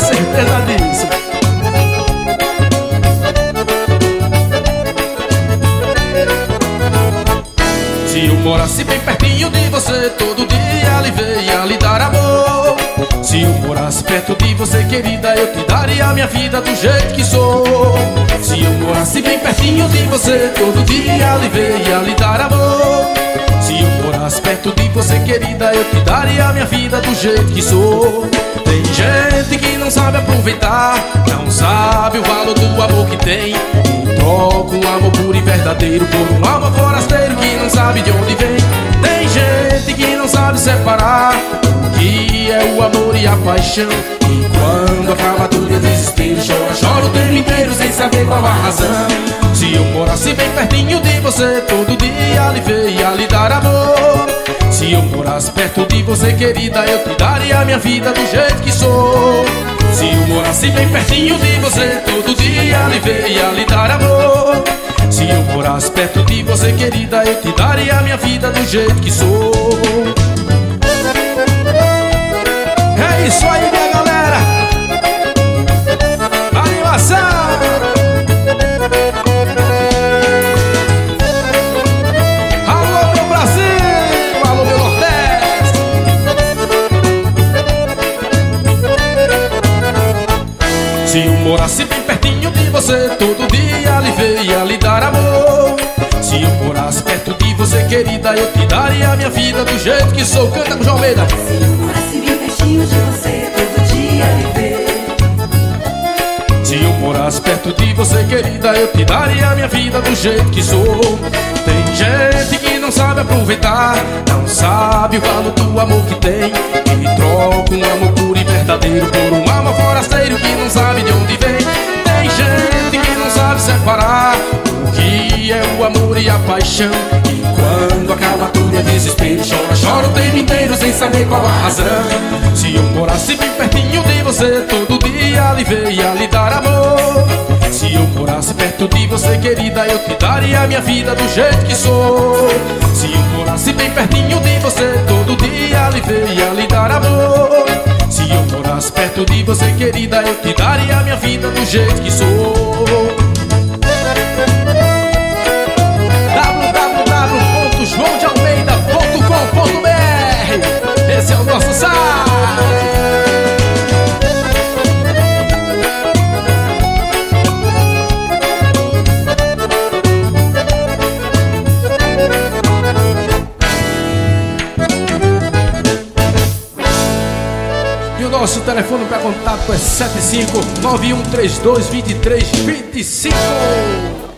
certeza disso. Se eu morasse bem pertinho de você, todo dia lhe veia lhe dar amor. Se eu morasse perto de você, querida, eu te daria a minha vida do jeito que sou. Se eu morasse bem pertinho de você, todo dia lhe veia lhe dar amor. Se eu morasse perto de você, querida, eu te daria a minha vida do jeito que sou. Tem gente que não sabe aproveitar, não sabe o valor do amor que tem, e troca um amor puro e verdadeiro por um amor forasteiro que não sabe de onde vem. Tem gente que não sabe separar o que é o amor e a paixão, e quando acaba tudo é desespero, chora o tempo inteiro sem saber qual a razão. Se eu morasse bem pertinho de você, todo dia lhe veia lhe dar amor. Se eu morasse perto de você, querida, eu te daria a minha vida do jeito que sou. Se eu morasse bem pertinho de você, todo dia lhe veia lhe dar amor. Se eu morasse perto de você, querida, eu te daria a minha vida do jeito que sou. É isso aí, minha galera. Animação. Alô, meu Brasil. Alô, meu Nordeste. Se eu morasse bem pertinho de você, todo dia lhe veia lhe dar amor. Se eu morasse perto de você, querida, eu te daria a minha vida do jeito que sou. Canta com João Almeida. Se eu morasse bem pertinho de você, todo dia lhe ver. Se eu morasse perto de você, querida, eu te daria a minha vida do jeito que sou. Tem gente que não sabe aproveitar, não sabe o valor do amor que tem, e troca um amor puro e verdadeiro por um amor forasteiro que não sabe de onde vem. Tem gente que não sabe separar o que é o amor e a paixão, e quando acaba tudo é desespero, chora o tempo inteiro sem saber qual a razão. Se eu morasse bem pertinho de você, todo dia lhe veia lhe dar amor. Se eu morasse perto de você, querida, eu te daria a minha vida do jeito que sou. Se eu morasse bem pertinho de você, todo dia lhe veia lhe dar amor. Se eu morasse perto de você, querida, eu te daria a minha vida do jeito que sou. www.joaodealmeida.com.br. Esse é o nosso site. E o nosso telefone para contato é 7591322325.